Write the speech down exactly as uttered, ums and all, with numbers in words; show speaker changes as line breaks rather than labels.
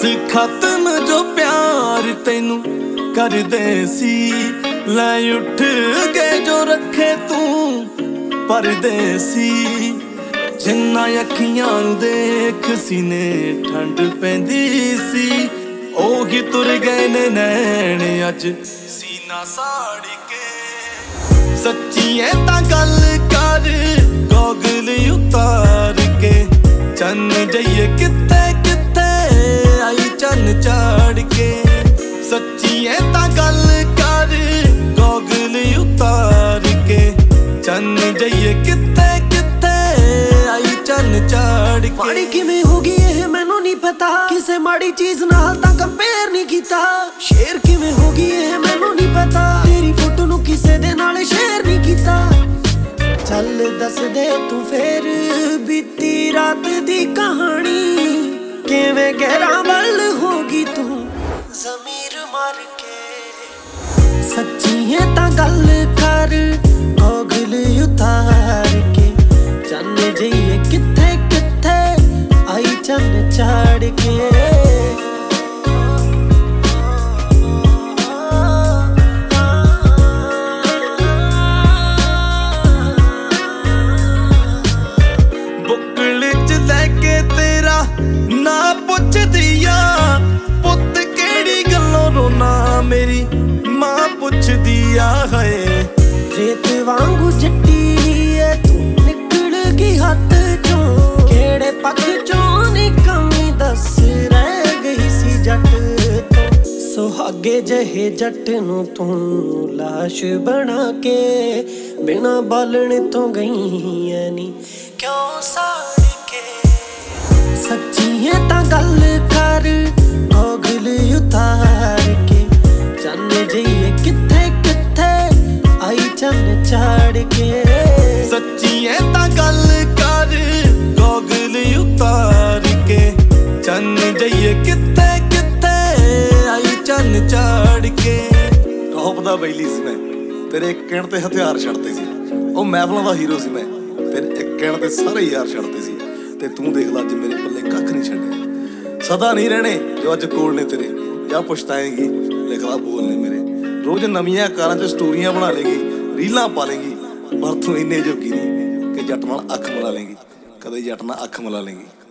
खत्म जो प्यार तेनू करदे सी, लै उठ के जो रखे तू परदेसी। जिन्ना अखियां नू देख सीने ठंड पैंदी सी, ओही तुर गए ने नैन अज सीना साड़ के। सच्ची तां गल कर गॉगल उतार के, चन जाइए कित्ते कित्ते आई चन चाड़ के। सच्ची तां गल कर गॉगल उतार के, चन जाइए कित्ते कित्ते आई चन चाड़ के।
माड़ी किवें हो गई ये मैनू नहीं पता, किसे माड़ी चीज नाल तां कंपेयर नहीं कीता। शेर किवें हो गई ये मैनू नहीं पता, तेरी फोटो नू किसे दे नाल शेयर नहीं कीता। चल दस दे तू फेर बीती रात दी कहानी, किवें गहरा बल होगी तू ज़मीर मार के। सच्ची है तां गल कर गॉगल उतार के, चन जाइए कित्थे कित्थे आई चन चाड़ के।
ना पुछ दिया पुत केड़ी गल्लों रोना, मेरी मां पुछ दिया है।
रेत वांगू जट्टी है तू निकल गई हाथ चों, केड़े पख चों नी कमी दस रह गई सी जट तो। सुहागे जहे जट नू तू लाश बना के, बिना बालण तो गई है नी क्यों साड़ के। सच्ची है तां गल कर गॉगल उतार के, चन जाइए कित्थे कित्थे आई चन चाड़ के।
सच्ची है तां गल कर गॉगल उतार के, चन जाइए कित्थे कित्थे आई चन चाड़ के।
टॉप दा बैली सी मैं, तेरे एक कहण ते हथियार छड्डते सी। ओ महफिलां दा हीरो सी मैं, तेरे एक कहण ते सारे यार छड्डते सी। ते तू देख ला अज मेरे पल्ले कख नहीं छड्डे। सदा नहीं रहने जो अज कोल ने तेरे, जा पछताएगी लिख ला बोल ने मेरे। रोज नवीं कारां च स्टोरियां बना लेगी, रीलां पा लेगी, पर तू इन्ने जोगी नहीं कि जट नाल अख मिला लेंगी, कदे जट नाल अख मिला लेंगी।